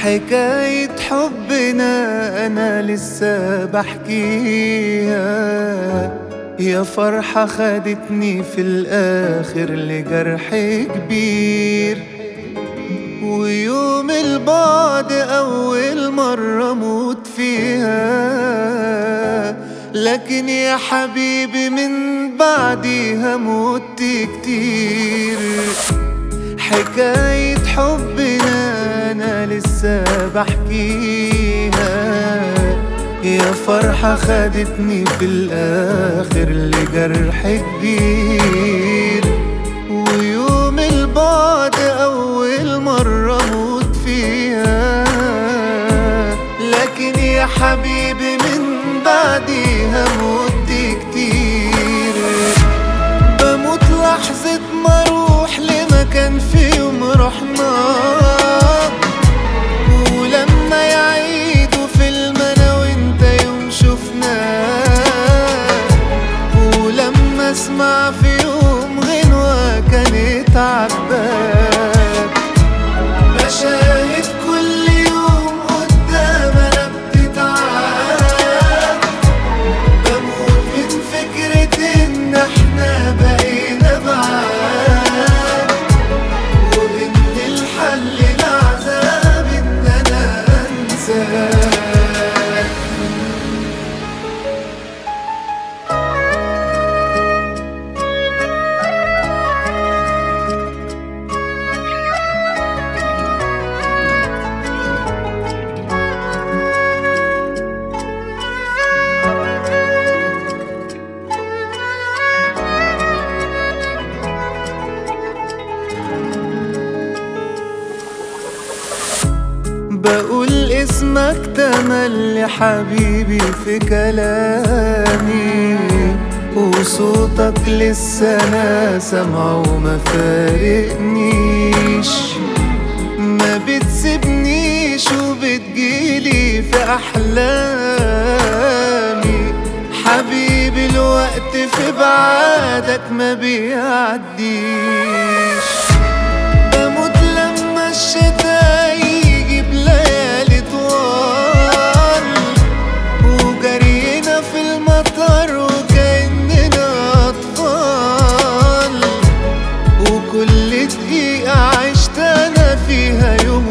حكاية حبنا أنا لسه بحكيها، يا فرحة خدتني في الآخر لجرح كبير. ويوم البعد أول مرة موت فيها، لكن يا حبيبي من بعديها موت كتير. حكاية حبنا أنا لسه بحكيها، يا فرحة خدتني في الآخر لجرح كبير. ويوم البعد أول مرة موت فيها، لكن يا حبيبي من بعديها موت كتير. بموت لحظة ما اروح لمكان في يوم رحنا، ولما يعيدوا فيلم انا وانت يوم شفنا، ولما اسمع في يوم غنوة كانت عباك. مشاهد كل يوم قدام انا بتتعاد، بموت من فكرة ان احنا بقينا بعاد، وان الحل العذاب ان انا انساك. بقول اسمك تملي حبيبي في كلامي، وصوتك لسه انا سامعه وما فارقنيش. ما بتسيبنيش وبتجيلي في احلامي، حبيبي الوقت في بعادك ما بيعديش. بموت لما الشتا يجي بليالي طوال، وجرينا في المطر وكأننا أطفال، وكل دقيقة عشت أنا فيها يوم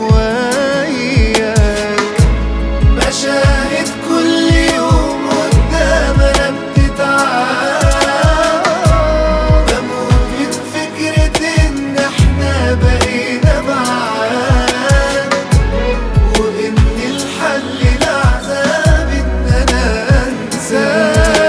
وياك. مشاهد كل يوم قدام أنا بتتعاد، بموت من فكرة إن إحنا بقينا بعاد، وإن الحل العذاب إن أنا أنساك.